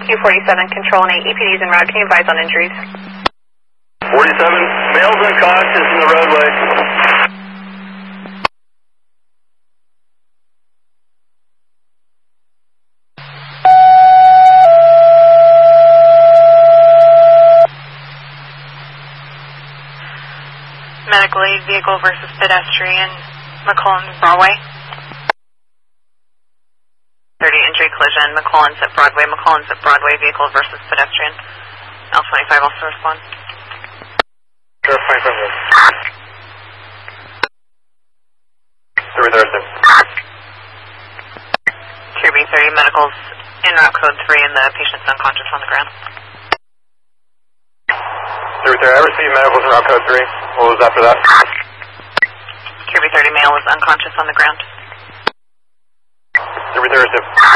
Q47, control and 8 EPDs en route. Can you advise on injuries? 47, male's unconscious in the roadway. Medical aid vehicle versus pedestrian, McCollins, Broadway. 30 injury collision, McCollins at Broadway, vehicle versus pedestrian. L25 also respond. Sure, 25 will. 3 Thursday. QB 30 medicals en route code 3 and the patient's unconscious on the ground. 3 I received medicals in route code 3. What was after that? QB 30 male was unconscious on the ground. 3 Thursday.